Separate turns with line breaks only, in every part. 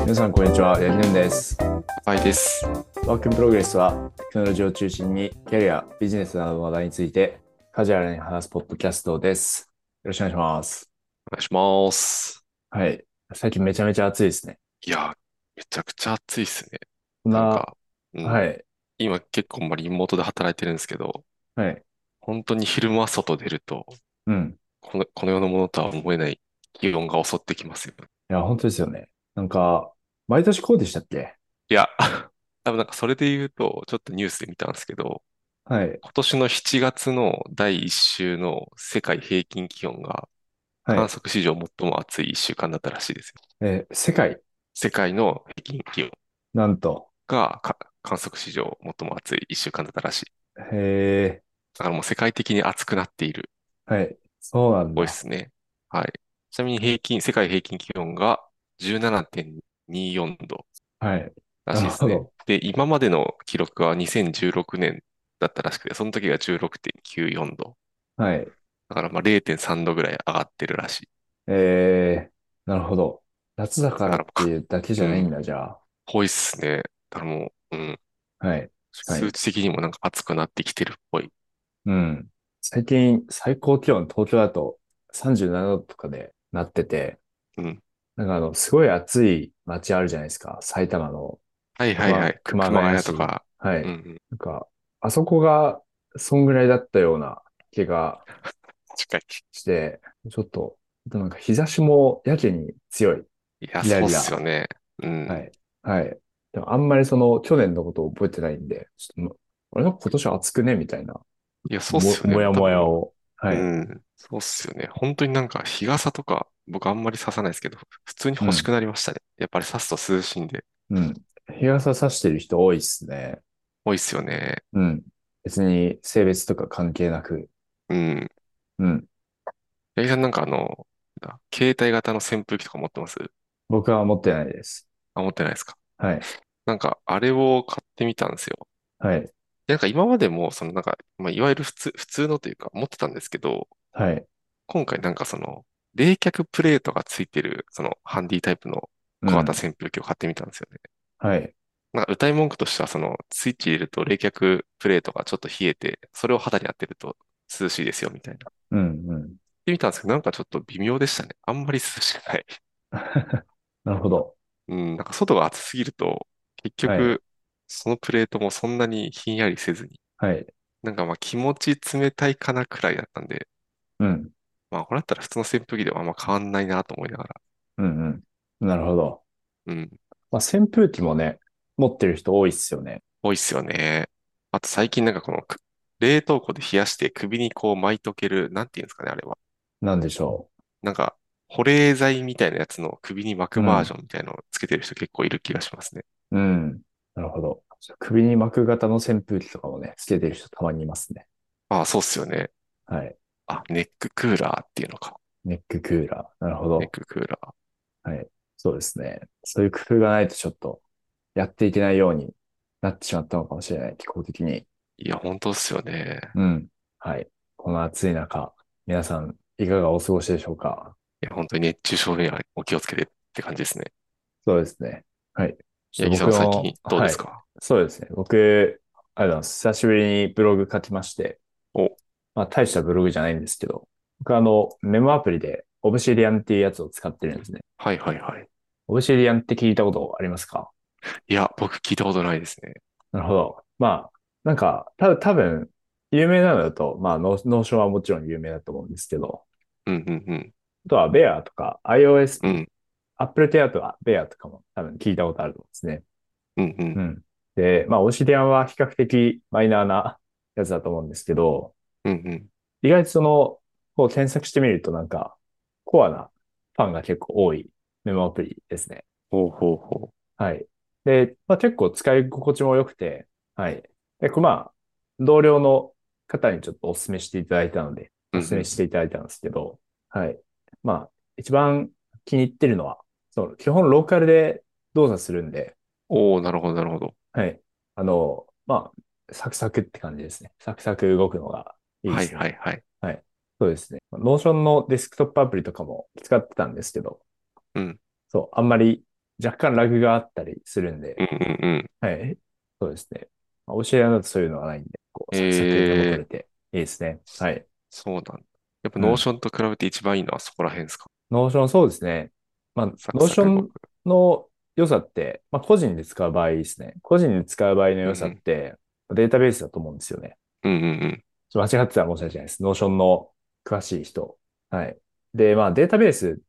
皆さん、こんにちは。やりぬんです。
はいです。
ワークインプログレスは、テクノロジーを中心に、キャリア、ビジネスなどの話題について、カジュアルに話すポッドキャストです。よろしくお願いします。
お願いします。
はい。最近めちゃめちゃ暑いですね。
いや、めちゃくちゃ暑いっすね。
こんな、
なんか、うん。
はい、
今結構リモートで働いてるんですけど、
はい、
本当に昼間外出ると、
うん。
この世のものとは思えない気温が襲ってきますよ。
いや、本当ですよね。毎年こうでしたっけ？
いや、多分それで言うと、ちょっとニュースで見たんですけど、
はい、
今年の7月の第1週の世界平均気温が
はい。
観測史上最も暑い1週間だったらしいですよ。
世界、
世界の平均気温
なんと、
が観測史上最も暑い1週間だったらしい。
へえ、
だからもう世界的に暑くなっている
はい、そうなん
多いで
だ。
すね。はい。ちなみに世界平均気温が17.24度
はい。な
らしいですね。
るほど。
で、今までの記録は2016年だったらしくて、その時が16.94度。
はい。
だから0.3度ぐらい上がってるらしい。
なるほど。夏だからって
だから
いうだけじ
うん、
ゃないんだ、じゃあ。
ぽいっすね。だからもう、
はい。確かに。
数値的にも暑くなってきてるっぽい。
うん。最近、最高気温東京だと37度とかでなってて、
うん。
すごい暑い街あるじゃないですか。埼玉の
はいはいはい。
熊
熊
谷市。
谷とか。
はい。
うんうん。
なんか、あそこが、そんぐらいだったような気が
確かに。
して、ちょっと、日差しもやけに強い。
いや、
ギラ
そうっ
ギラ。
すよね。うん。
はい。はい。でもあんまり去年のことを覚えてないんで、ちょっと、あれなんか今年暑くねみたいな、
いや、そうっすよね。
もや
多分、
もやを。はい。
そうっすよね。本当に日傘とか、僕あんまり差さないですけど、普通に欲しく
うん。
なりましたね。やっぱり差すと涼しいんで、
うん。日傘さしてる人多いっすね。
多いっすよね。
うん。別に性別とか関係なく。
うん。
うん。
八木さん携帯型の扇風機とか持ってます？
僕は持ってないです。
あ、持ってないですか？
はい。
あれを買ってみたんですよ。
はい。
で今までも、いわゆる普通のというか、持ってたんですけど、
はい。
今回冷却プレートがついてる、ハンディタイプの小型
うん。
扇風機を買ってみたんですよね。
はい。
歌い文句としては、スイッチ入れると冷却プレートがちょっと冷えて、それを肌に当てると涼しいですよ、みたいな。
うん。うん。
で見たんですけど、ちょっと微妙でしたね。あんまり涼しくない。
なるほど。
うん、外が暑すぎると、結
はい。
局、そのプレートもそんなにひんやりせずに、
はい。
気持ち冷たいかなくらいだったんで、
うん。
これだったら普通の扇風機ではあんま変わんないなと思いながら。
うん。うん。なるほど。
うん、
まあ、扇風機もね、持ってる人多いっすよね。
多いっすよね。あと最近冷凍庫で冷やして首にこう巻いとける、なんていうんですかね、あれは。
なんでしょ
なんか、保冷剤みたいなやつの首に巻
う。
くバー
うん。
ジョンみたいなのをつけてる人結構いる気がしますね。
うん。なるほど。首に巻く型の扇風機とかもね、つけてる人たまにいますね。
ああ、そうっすよね。
はい。
あ、ネッククーラーっていうのか。
ネッククーラー。なるほ
ネッ
ど。
ククーラー。
はい。そうですね。そういう工夫がないとちょっとやっていけないようになってしまったのかもしれない。気候的に。
いや、本当っすよね。
うん。はい。この暑い中、皆さんいかがお過ごしでしょうか？
いや、本当に熱中症にはお気をつけてって感じですね。
そうですね。はい。ちょっと
八木さんは最近
僕の、はい。
どうですか？
そうですね。僕、ありがとうございます。久しぶりにブログ書きまして、
お、
まあ大したブログじゃないんですけど、僕メモアプリでオブシディアンっていうやつを使ってるんですね。
はいはいはい。
オブシディアンって聞いたことありますか？
いや、僕聞いたことないですね。
なるほど。まあ、多分、有名なのだと、まあ、ノーションはもちろん有名だと思うんですけど、
うんうんうん。
あとは Bear とか iOS、
うん
Apple Care とか Bear とかも多分聞いたことあると思うんですね。
うんうん。
うん。で、まあ、オシディアンは比較的マイナーなやつだと思うんですけど、
うんうん。
意外とこう検索してみるとコアなファンが結構多いメモアプリですね。
ほうほうほ
はい。で、まあ、結構使い心地も良くて、はい。まあ、同僚の方にちょっとお勧めしていただいたので、
う。
お勧めしていただいたんですけど、はい。まあ、一番気に入ってるのは、基本ローカルで動作するんで、
おー、なるほどなるほど。
はい。まあ、サクサクって感じですね。サクサク動くのがいいで
はい
すね。
はいはい。
はい。そうですね。ノーションのデスクトップアプリとかも使ってたんですけど、
うん。
そう、あんまり若干ラグがあったりするんで、
うんうんうん。
はい。そうですね。まあ、教えだとそういうのはないんで、こう、サクサクメモ取れ
え
ていいですね。はい。
そうなんだ。やっぱ
うん。
ノーションと比べて一番いいのはそこら辺ですか？
ノーションそうですね。まあ、
サク
ノーション
サク動く。
の良さって、まあ、個人で使う場合ですね。個人で使う場合の良さっ
うん
て、データベースだと思うんですよね。
うん。うんうん
間違ってたら申し訳ないです。ノーションの詳しい人。はい。で、まあ、データベースって、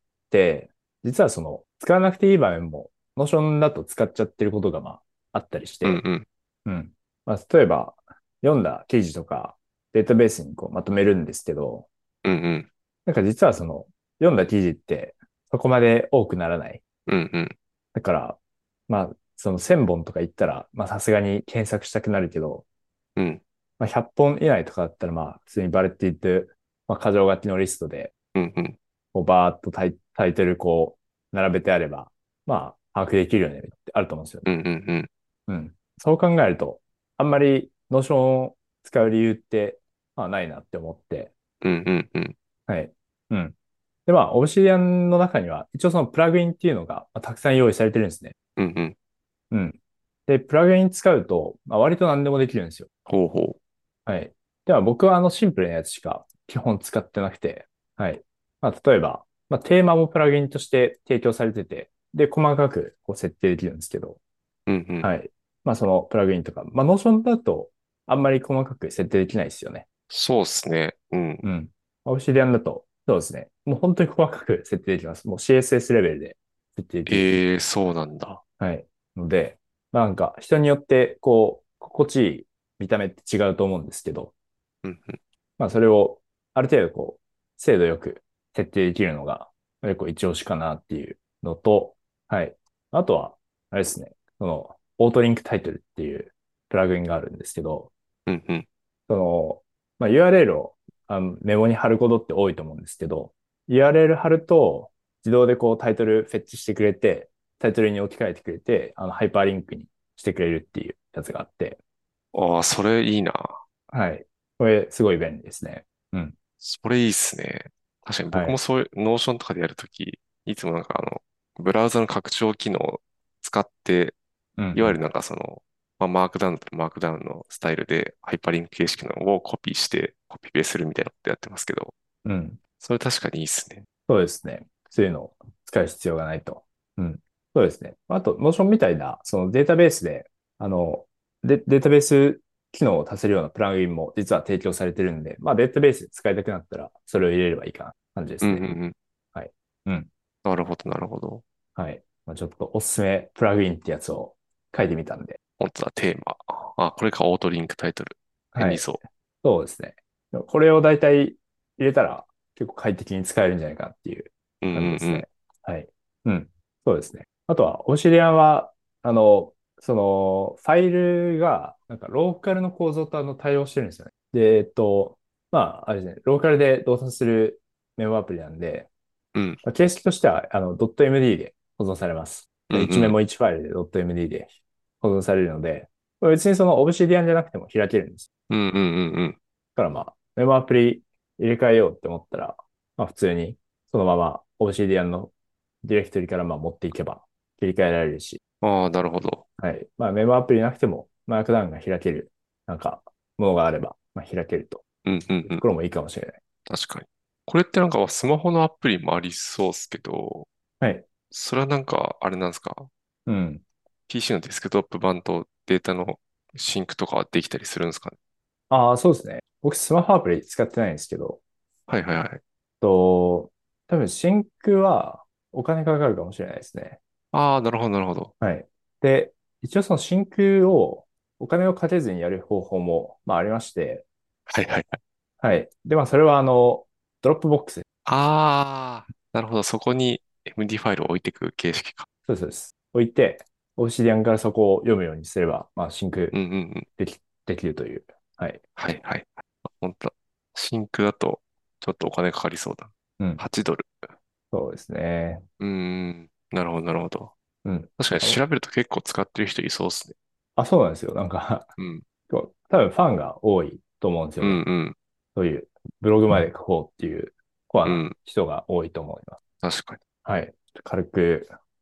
実はその、使わなくていい場面も、ノーションだと使っちゃってることが、まあ、あったりして、
うん。うんうん。
うん。まあ、例えば、読んだ記事とか、データベースにこうまとめるんですけど、
うんうん。
なんか実はその、読んだ記事って、そこまで多くならない。
うんうん。
だから、まあ、その1000本とか言ったら、まあさすがに検索したくなるけど、
うん。
まあ100本以内とかだったら、まあ普通にバレていって、まあ箇条書きのリストで、
うんうん。
こうバーっとタイトルこう、並べてあれば、まあ把握できるよねってあると思うんですよね。
うんうんうん。
うん。そう考えると、あんまりノーションを使う理由って、まあないなって思って、
うんうんうん。
はい。うん。で、まあ、オブシディアンの中には、一応そのプラグインっていうのが、まあたくさん用意されてるんですね。
うんうん。
うん。で、プラグイン使うと、まあ、割と何でもできるんですよ。
ほうほ
はい。では、僕はシンプルなやつしか基本使ってなくて、はい。まあ、例えば、まあ、テーマもプラグインとして提供されてて、で、細かくこう設定できるんですけど、
う。うんうん。
はい。まあ、そのプラグインとか、まあ、ノーションだと、あんまり細かく設定できないですよね。
そうっすね。うん。
うん。オブシディアンだと、そうですね。もう本当に細かく設定できます。もう CSS レベルで設定できる。
そうなんだ。
はい。ので、まあなんか人によって、こう、心地いい見た目って違うと思うんですけど、
うんうん。
まあそれをある程度こう、精度よく設定できるのが、結構一押しかなっていうのと、はい。あとは、あれですね、その、オートリンクタイトルっていうプラグインがあるんですけど、
うんうん。
その、まあ、URL をメモに貼ることって多いと思うんですけど、URL 貼ると自動でこうタイトルフェッチしてくれて、タイトルに置き換えてくれて、ハイパーリンクにしてくれるっていうやつがあって、
ああ、それいいな。
はい。これすごい便利ですね。うん。
それいいっすね。確かに僕も
はい。
そういう、ノーションとかでやるとき、いつもなんかブラウザの拡張機能を使って、
うんうん。
いわゆるなんかまあ、マークダウンとマークダウンのスタイルでハイパーリンク形式のをコピーしてコピペするみたいなことやってますけど、
うん。
それ確かにいいっすね。
そうですね。そういうのを使う必要がないと。うん。そうですね。あと、ノーションみたいな、そのデータベースで、データベース機能を足せるようなプラグインも実は提供されてるんで、まあデータベースで使いたくなったら、それを入れればいいかな感じで
うんうん
すね。
うん。
はい。うん。
なるほど、なるほど。
はい。まあ、ちょっとおすすめプラグインってやつを書いてみたんで。
本当だ、テーマ。あ、これか、オートリンクタイトル。便
はい。
利そ
そうですね。これを大体入れたら結構快適に使えるんじゃないかなっていう
う。うんうんうん。
感じですね。はい。うん。そうですね。あとは、オシリアンは、その、ファイルが、なんか、ローカルの構造と対応してるんですよね。で、まあ、あれですね、ローカルで動作するメモアプリなんで、
うん。
まあ形式としては、.md で保存されます。1メ
うんうん。
モ1ファイルで .md で保存されるので、これ別にその Obsidian じゃなくても開けるんです。
うんうんうんうん。
だからまあ、メモアプリ入れ替えようって思ったら、まあ普通にそのまま Obsidian のディレクトリからまあ持っていけば切り替えられるし、
ああ、なるほど。
はい。まあメモアプリなくてもマークダウンが開ける、なんか、ものがあれば、まあ開けると
うんうんうん。
いうところもいいかもしれない。
確かに。これってなんかスマホのアプリもありそうっすけど、
はい。
それはなんか、あれなんですか？
うん。
PC のデスクトップ版とデータのシンクとかはできたりするんですかね？
ああ、そうですね。僕スマホアプリ使ってないんですけど、
はいはいはい。
と、多分シンクはお金かかるかもしれないですね。
ああ、なるほどなるほど。
はい。で、一応そのシンクをお金をかけずにやる方法も、まあありまして、
はいはいはい。
はい。で、まあそれはドロップボックス。
ああ、なるほど。そこに MD ファイルを置いていく形式か。
そうですそうです。置いて、オブシディアンからそこを読むようにすれば、まあシンク
うんうんうん。
できるという。はい。
はいはい。本当だ。シンクだとちょっとお金かかりそうだ。
うん。
8ドル。
そうですね。
うーん。なるほどなるほど。
うん。
確かに調べると結構使ってる人いそうっすね。
そうなんですよ。なんか
うん。
こう多分ファンが多いと思うんですよね。
うんうん。
そういうブログまで書こうっていうコアな
うん。
人が多いと思います。
確かに。
はい。軽く。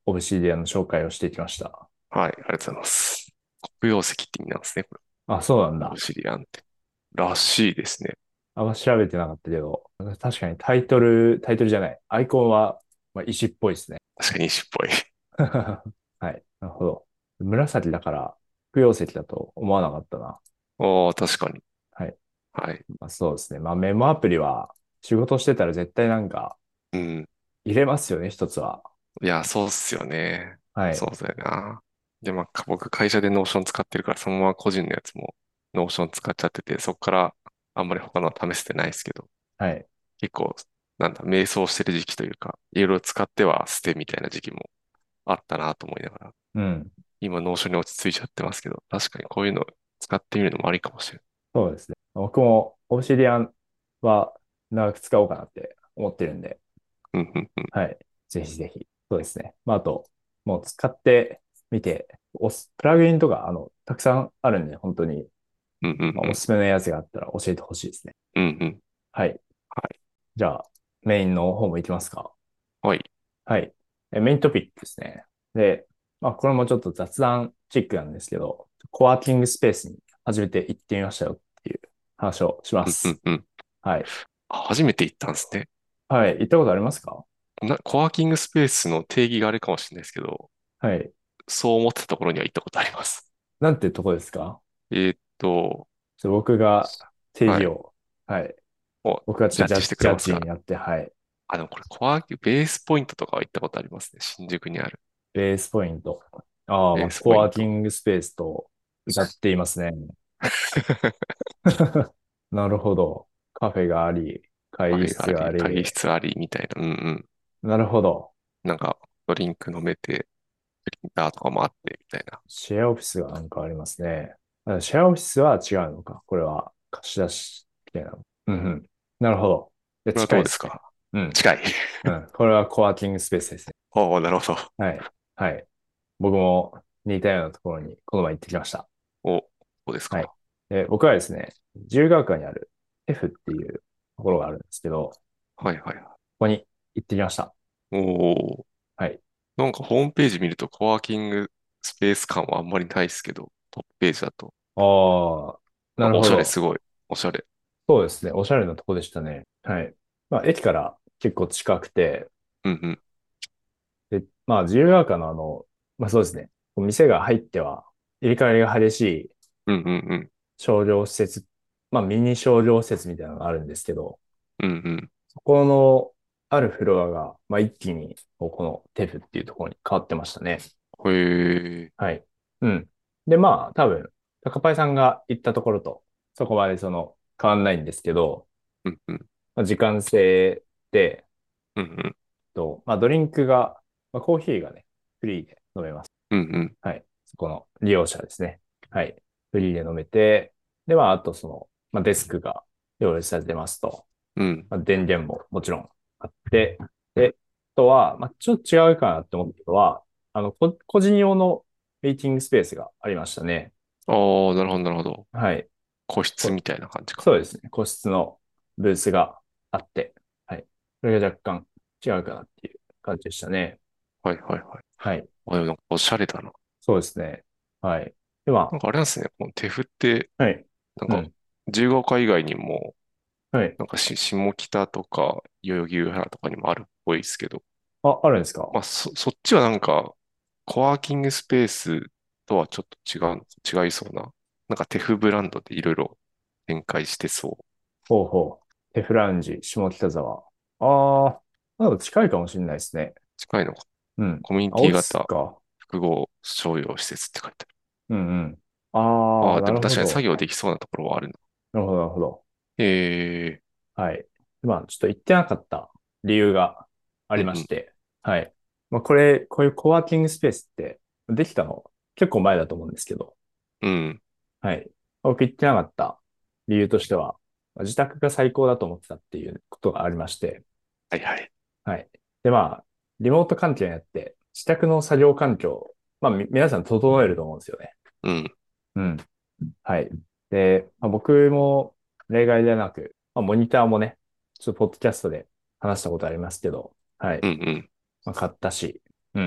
オブシディアンの紹介をしてきました。
はい、ありがとうございます。黒曜石って意味なんですね、こ
あ、そうなん
れ。オブ
だ。
シディアンって。らしいですね。
あんま調べてなかったけど、確かにタイトルじゃない。アイコンは、まあ、石っぽいですね。
確かに石っぽい。
はい。なるほど。紫だから、黒曜石だと思わなかったな。
ああ、確かに。
はい。
はい。
まあ、そうですね。まあ、メモアプリは、仕事してたら絶対なんか、
うん。
入れますよね、一つは。
いや、そうっすよね。
はい。
そうだよな。で、まあ、僕会社でノーション使ってるから、そのまま個人のやつもノーション使っちゃってて、そこからあんまり他のは試せてないですけど、
はい。
結構、なんだ、迷走してる時期というか、いろいろ使っては捨てみたいな時期もあったなと思いながら、
うん。
今ノーションに落ち着いちゃってますけど、確かにこういうの使ってみるのもありかもしれ
そうですね。僕も、オブシディアンは長く使おうかなって思ってるんで、
ない。うん、うん、うん。
はい。ぜひぜひ。そうですね。まあ、あと、もう使ってみて、プラグインとか、たくさんあるんで、本当に、
うん、うん、
まあ、
うん。
おすすめのやつがあったら教えてほしいですね。
うん、うん。
はい。
はい。
じゃあ、メインの方も行きますか。
はい。
はい。メイントピックですね。で、まあ、これもちょっと雑談チックなんですけど、コワーキングスペースに初めて行ってみましたよっていう話をしま
うん、うん、
す。
うん。
はい。
あ、初めて行ったんですね。
はい。行ったことありますか？
コワーキングスペースの定義があれかもしれないですけど、
はい。
そう思ってたところには行ったことあります。
なんてとこですか？
あ、
僕が定
はい。
義を、はい。
お、
僕がちょっと
ジャッジしてく
ジャッ
れますか？
ジにやって、はい。
あ、でもこれコワーキング、ベースポイントとかは行ったことありますね。新宿にある
ベースポイント。ああ、まあ、
ベース
コワーキ
ポイント。
ングスペースと歌っていますね。なるほど。カフェがあり、会
カフ
議
ェがあり、
室があり。
会議室ありみたいな。うんうん。
なるほど。
なんか、ドリンク飲めて、プリンターとかもあって、みたいな。
シェアオフィスがなんかありますね。シェアオフィスは違うのか。これは貸し出しみたいなの。うんうん。なるほど。で、
これは
近いですね。
どうですか？
うん。
近い。
うん。これはコワーキングスペースですね。
おお、なるほど。
はい。はい。僕も似たようなところにこの前行ってきました。
お、そうです
はい。
か。
で、僕はですね、自由が丘にある F っていうところがあるんですけど、こ
はいはいは
こに行ってきました。
い。おお、
はい。
なんかホームページ見るとコワーキングスペース感はあんまりないですけど、トップページだと。
ああ、なる
お
ほど。
しゃれすごい。おしゃれ。
そうですね。おしゃれなとこでしたね。はい。まあ、駅から結構近くて、
うんうん。
で、まあ、自由が丘のまあそうですね。店が入っては、入れ替わりが激しい
うんうんうん。
商業施設、まあ、ミニ商業施設みたいなのがあるんですけど、
うんうん。
そこのあるフロアが、まあ、一気に、このテフっていうところに変わってましたね。
へえ。
はい。うん。で、まあ、多分、高パイさんが行ったところと、そこまで変わんないんですけど、
うんうん。
まあ、時間制で、
うんうん。
まあ、ドリンクが、まあ、コーヒーがね、フリーで飲めます。
うんうん。
はい。そこの利用者ですね。はい。フリーで飲めて、で、まあ、あとまあ、デスクが用意されてますと。
うん。
まあ、電源ももちろんあって、で、あとは、まあ、ちょっと違うかなって思ったのは、個人用のミーティングスペースがありましたね。
ああ、なるほどなるほど。
はい。
個室
こ
みたいな感じか。
そうですね。個室のブースがあって、はい。それが若干違うかなっていう感じでしたね。
はいはいはい。
はい。
あ、でもなんかおしゃれだな。
そうですね。はい。では、
なんかあれなんですね。このテフって、
はい。
なんか
うん。
自由が丘以外にも、
はい。
なんか下北とか代々木上原とかにもあるっぽいですけど、
あ、あるんですか？
まあそっちはなんか、コワーキングスペースとはちょっと違いそうな。なんかテフブランドでいろいろ展開してそう。
ほうほう。テフラウンジ、下北沢。ああ、なんか近いかもしれないですね。
近いのか。
うん。
コミュニ
あ、オフィス
ティ型
か。
複合商用施設って書いて
うんうん。
ある。あ
ああ、
あ、で
な
も確かに作
るほど。
業できそうなところはあるな。
なるほど、なるほど。
ええ
はい。まあ、ちょっと行ってなかった理由があ
うんうん、
りまして。はい。まあ、こういうコワーキングスペースってできたの結構前だと思うんですけど。
うん。
はい。僕行ってなかった理由としては、まあ自宅が最高だと思ってたっていうことがありまして。
はいはい。
はい。で、まあ、リモート環境にあって、自宅の作業環境、まあ、皆さん整えると思うんですよね。
うん、
うん。はい。で、まあ、僕も例外ではなく、まあ、モニターもね、ちょっとポッドキャストで話したことありますけど、はい。
うん、うん。
まあ、買ったし、うん。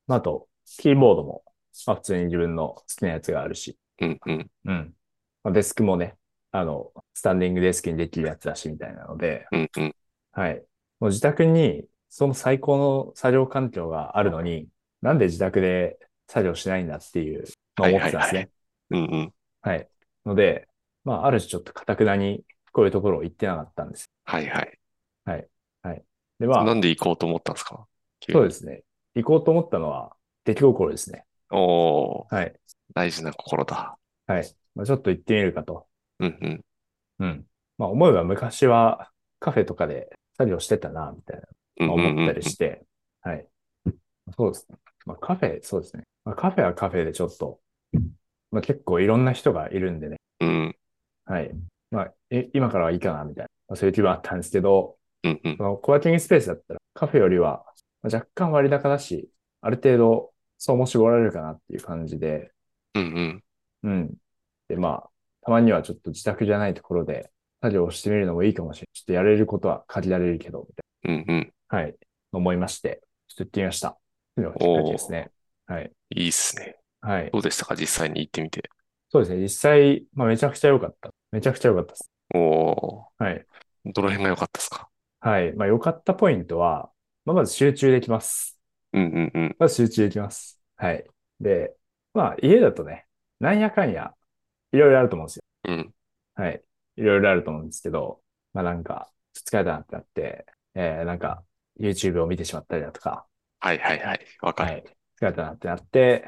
まあ、あと、キーボードも、まあ、普通に自分の好きなやつがあるし、
うんうん。
うん。まあ、デスクもね、スタンディングデスクにできるやつだし、みたいなので、
うんうん。
はい。もう自宅に、その最高の作業環境があるのに、なんで自宅で作業しないんだっていうのを
はい
思っ
はいはい。
てたんですね。
うんうん。
はい。ので、まあ、ある種ちょっと頑くなに、こういうところを言ってなかったんです。
はいはい。
はい。はい。で、まあ、
なんで行こうと思ったんですか？急に。
そうですね。行こうと思ったのは、出来心ですね。
おー、
はい。
大事な心だ。
はい。まあ、ちょっと行ってみるかと。
うんうん。
うん。まあ、思えば昔はカフェとかで作業してたな、みたいな、
うんうん
まあ、思った
うんうん。
りして、はい。そうですね。まあ、カフェ、そうですね。まあ、カフェはカフェでちょっと、まあ、結構いろんな人がいるんでね。
うん
はい。まあ、今からはいいかな、みたいな、まあ、そういう気分あったんですけど、
うんうん。
そのコワーキングスペースだったらカフェよりはまあ若干割高だし、ある程度そうも絞られるかなっていう感じで、
うんうん。
うん。で、まあ、たまにはちょっと自宅じゃないところで作業をしてみるのもいいかもしれない。ちょっとやれることは限られるけど、みたい
うんうん。
な。はい。思いまして、ちょっと行ってみました。というのがきっかけです
おー、
ね。はい。
いいっすね。
はい。
どうでしたか実際に行ってみて。
そうですね。実際、まあ、めちゃくちゃ良かった。めちゃくちゃ良かったです。
お
はい。
ー、どの辺が良かったですか？
はい。まあ、良かったポイントは、まあ、まず集中できます。
うんうんうん。
まず集中できます。はい。で、まあ、家だとね、なんやかんや、いろいろあると思うんですよ。
うん。
はい。いろいろあると思うんですけど、まあなんか、疲れたなってなって、なんか、YouTube を見てしまったりだとか、
はいはいはい。わかる。
はい。疲れたなってなって、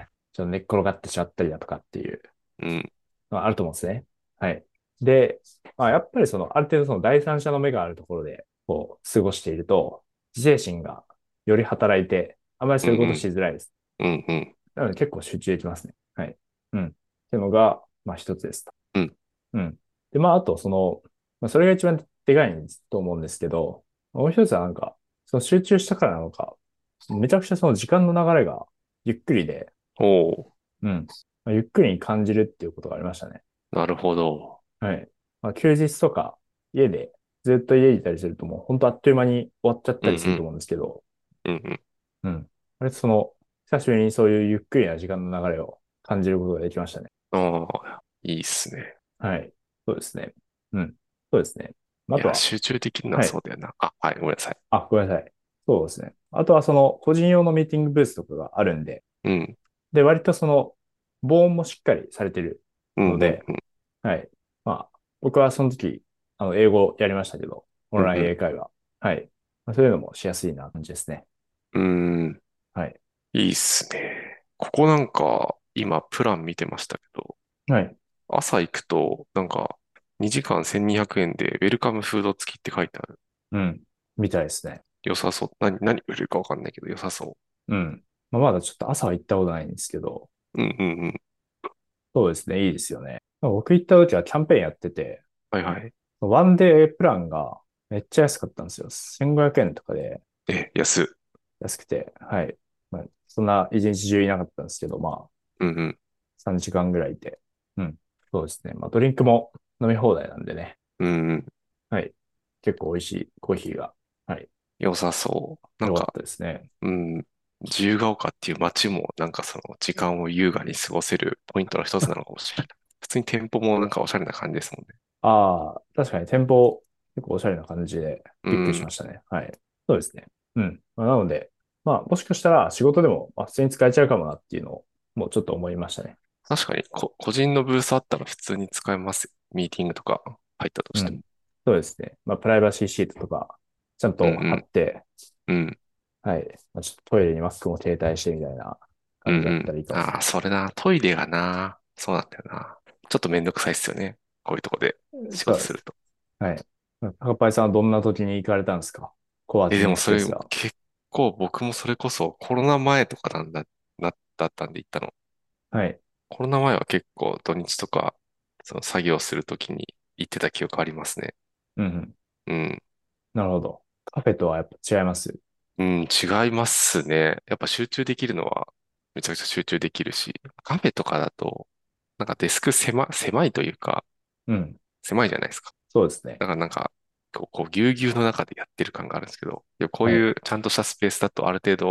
ちょっと寝っ転がってしまったりだとかっていう
うん。
のがあると思うんですね。はい。で、まあやっぱりある程度その第三者の目があるところで、こう、過ごしていると、自制心がより働いて、あまりそういうことし
うんうん。
づらいです。
うんうん。
なので結構集中できますね。はい。うん。っていうのが、まあ一つですと。
うん。
うん。で、まああとまあそれが一番でかいと思うんですけど、もう一つはなんか、その集中したからなのか、めちゃくちゃその時間の流れがゆっくりで、
おー、
うん。まあゆっくりに感じるっていうことがありましたね。
なるほど。
はい。まあ休日とか家でずっと家にいたりするともう本当あっという間に終わっちゃっ
うんうん。
たりすると思うんですけど、
うんうん。
うん。あれ久しぶりにそういうゆっくりな時間の流れを感じることができましたね。
ああ、いいっすね。
はい。そうですね。うん。そうですね。まあ
いや、
とは、
集中できるのは
はい。
そうだよな。あ、はい、ごめんなさい。
あ、ごめんなさい。そうですね。あとは個人用のミーティングブースとかがあるんで、
うん。
で、割と防音もしっかりされてる
うんうん
ので、はい。まあ、僕はその時、英語やりましたけど、オンライン
うん。
英会話。はい。まあ、そういうのもしやすいな感じですね。
うん。うん。
はい。
いいっすね。ここなんか、今、プラン見てましたけど、
はい。
朝行くと、なんか、2時間1200円で、ウェルカムフード付きって書いてある。
うん。みたいですね。
良さそう。何売れるかわかんないけど、良さそ
うん。まあ、まだちょっと朝は行ったことないんですけど、
う。うんうんうん。
そうですね。いいですよね。まあ僕行った時はキャンペーンやってて、
はいはい。
ワンデープランがめっちゃ安かったんですよ。1500円とかで
安っ。
安くて、はい。まあ、そんな一日中いなかったんですけど、まあ、
うんうん。
3時間ぐらいいて。うん。そうですね。まあ、ドリンクも飲み放題なんでね。
うんうん。
はい。結構美味しいコーヒーが、はい。
良さそう。なんか、
良かったですね。
うん、自由が丘っていう街も、なんかその時間を優雅に過ごせるポイントの一つなのかもしれない。普通に店舗もなんかおしゃれな感じですもんね。
ああ、確かに店舗、結構おしゃれな感じでびっくりし
うん。
ましたね。はい。そうですね。うん。まあ、なので、まあ、もしかしたら仕事でも、まあ、普通に使えちゃうかもなっていうのを、もうちょっと思いましたね。
確かに個人のブースあったら普通に使えますよ。ミーティングとか入ったとしても。
うん。そうですね。まあ、プライバシーシートとか、ちゃんと貼
うん
って、
うん。うん。
はい。まあ、ちょっとトイレにマスクも携帯してみたいな
うんう
感じだった
ん。
らいいかもしれ
ああ、それな。トイレがな。そうなんだよな。ちょっとめんどくさいっすよね。こういうとこで
ない。
仕
そうです。
事すると。
はい。まあ高パイさんはどんな時に行かれたんですか？コワーキング
でもそれ
スペースは。
結構僕もそれこそコロナ前とかだったんで行ったの。
はい。
コロナ前は結構土日とか、その作業するときに行ってた記憶ありますね。
うんうん。
うん。
なるほど。カフェとはやっぱ違います？
うん、違いますね。やっぱ集中できるのはめちゃくちゃ集中できるし、カフェとかだと、なんかデスク狭いというか、
うん。
狭いじゃないですか。
そうですね。
だからなんか、こうぎゅうぎゅうの中でやってる感があるんですけど、いやこう
はい。
いうちゃんとしたスペースだとある程度、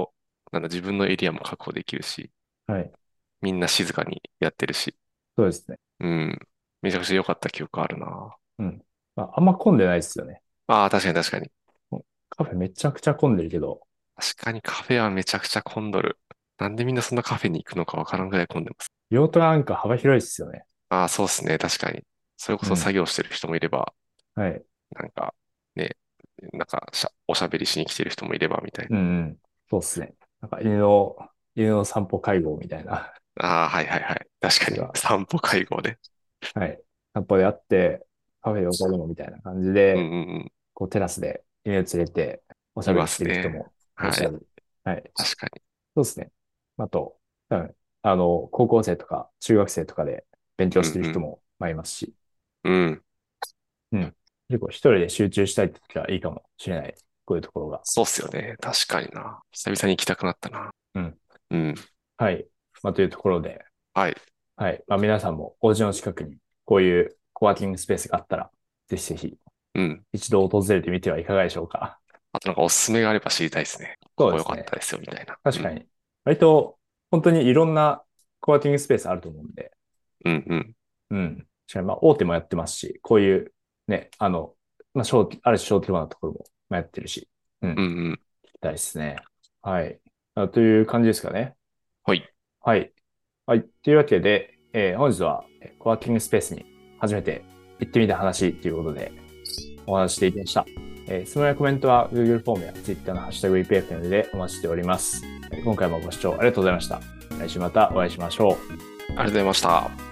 なんだ、自分のエリアも確保できるし、
はい。
みんな静かにやってるし、
そうですね。
うん。めちゃくちゃ良かった記憶あるな。
うん。まあ、あんま混んでないですよね。
ああ、確かに確かに。
カフェめちゃくちゃ混んでるけど、
確かにカフェはめちゃくちゃ混んどる。なんでみんなそんなカフェに行くのかわからんぐらい混んでます。
用途がなんか幅広いですよね。
ああ、そうですね。確かに。それこそ
うん。
作業してる人もいれば、
はい。
なんか、ね、おしゃべりしに来てる人もいればみたい
うんうん。そうっすね。なんか犬の散歩会合みたいな
な。ああ、はいはいはい。確かに。
のが、
散歩会合で。
はい。散歩であって、カフェで踊るのみたいな感じ
うんう
で、
んうん。
こうテラスで犬連れておしゃ
いま
べりして
すね。
る人もいらっ
はい。
しゃる。はい。
確かに。
そうですね。あと、多分高校生とか中学生とかで勉強してる人
うん
もまあいますし、
うん。うん。
うん。結構一人で集中したいって時はいいかもしれない。こういうところが。
そうっすよね。確かにな。久々に行きたくなったな。
うん。
うん。
はい。まあ、というところで、
はい。
はい。まあ、皆さんもお家の近くにこういうコワーキングスペースがあったら、ぜひぜひ
うん。
一度訪れてみてはいかがでしょうか。
あとなんかおすすめがあれば知りたいですね。こ
そうですね。
こ良かったですよ、みたいな。うん。
確かに。割と、本当にいろんなコワーキングスペースあると思うんで、
うんうん。
うん。確かに、まあ、大手もやってますし、こういうね、まあ、ある種小規模なところもやってるし、うん。
うん
聞
うん。
きたいですね。はい。という感じですかね。
はい。
はい。はい。というわけで、本日はコワーキングスペースに初めて行ってみた話ということでお話ししていきました。質問やコメントは Google フォームや Twitter のハッシュタグ EPFM でお待ちしております。今回もご視聴ありがとうございました。来週またお会いしましょう。
ありがとうございました。